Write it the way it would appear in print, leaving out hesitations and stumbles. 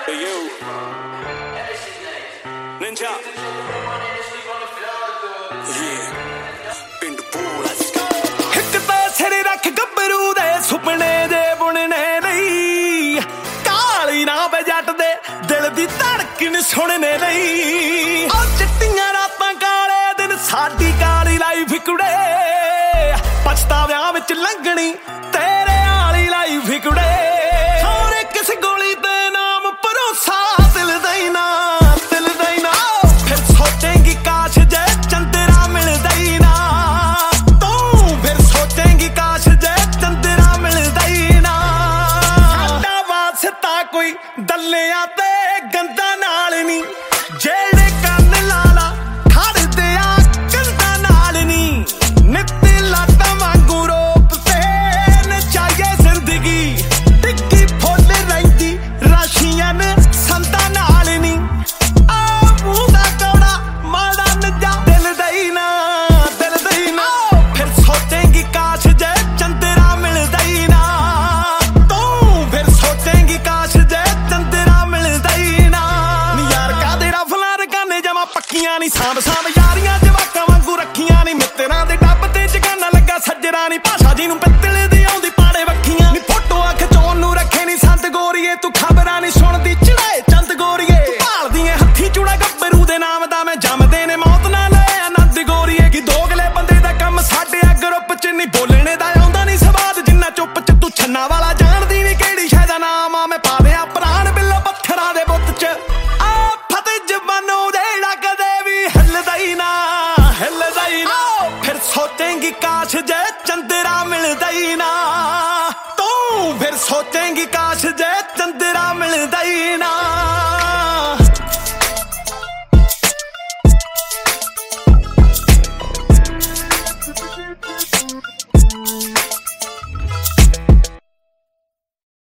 Hey you, Ninja. Yeah, ਪਿੰਡ ਪੂਰਾ ਇੱਕ ਤਾਂ ਸਿਰ ਰੱਖ ਗੱਭਰੂ ਦੇ ਸੁਪਨੇ ਜੇ ਬੁਣਨੇ ਲਈ ਕਾਲੀ ਨਾ ਵੇ ਜੱਟ ਦੇ ਦਿਲ ਦੀ ਧੜਕਣ ਸੁਣਨੇ ਲਈ ਉਹ ਚਿੱਟੀਆਂ ਰਾਤਾਂ ਕਾਲੇ ਦਿਨ ਸਾਡੀ ਕਾਲੀ ਲਾਈਫ ਕੁੜੇ ਪਛਤਾਵਿਆਂ ਵਿੱਚ ਲੰਘਣੀ ਤੇਰੇ ਵਾਲੀ ਲਾਈਫ ਕੁੜੇ ਸੋਹਣੇ ਕਿਸ ਗੋਲੀ ਤੇ ਨਾਮ ਭਰੋਸਾ ਦਿਲ ਦਾ ਹੀ ਨਾ ਫਿਰ ਸੋਚੇਂਗੀ ਕਾਸ਼ ਜੇ ਚੰਦਰਾ ਮਿਲਦਾ ਹੀ ਨਾ ਤੂੰ ਫਿਰ ਸੋਚੇਂਗੀ ਕਾਸ਼ ਜੇ ਚੰਦਰਾ ਮਿਲਦਾ ਹੀ ਨਾ ਸਾਡਾ ਵਾਸਤਾ ਕੋਈ ਦੱਲਿਆਂ ਤੇ ਗੰਦਾ ਨਾਲ ਨੀ ਜਿਹੜੇ ਕੰਨ ਲਾਲਾ ਖੜਦੇ ਆ ਕੰਦਾ ਨਾਲ ਨੀ ਨਿੱਤ ਲਾਟਾਂ ਵਾਂਗੂ ਰੋਪ ਤੇ ਨਚਾਈਏ ਜ਼ਿੰਦਗੀ ਟਿੱਕੀ ਫੁੱਲ ਰਹਿੰਦੀ ਰਾਸ਼ੀਆਂ ਨੇ ਸੰਤਾਂ ਨਾਲ ਨੀ ਆ ਮੂੰਹ ਦਾ ਕੌੜਾ ਮਾੜਾ ਨਜਾ ਦਿਲ ਦਾ ਹੀ ਨਾ ਫਿਰ ਸੋਚੇਂਗੀ ਕਾਸ਼ ਜੇ ਚੰਦਰਾ ਮਿਲਦਾ ਹੀ ਨਾ ਤੂੰ ਫਿਰ ਸੋਚੇਂਗੀ ਕਾਸ਼ ਜੇ ਚੰਦਰਾ ਮਿਲਦਾ ਹੀ ਨਾ ਨੀ ਯਾਰ ਕਾਦੇ ਰਫਲਾਂ ਰਕਾਨੇ ਜਮਾ ਪੱਕੀਆਂ ਨੀ ਸਾਂਭ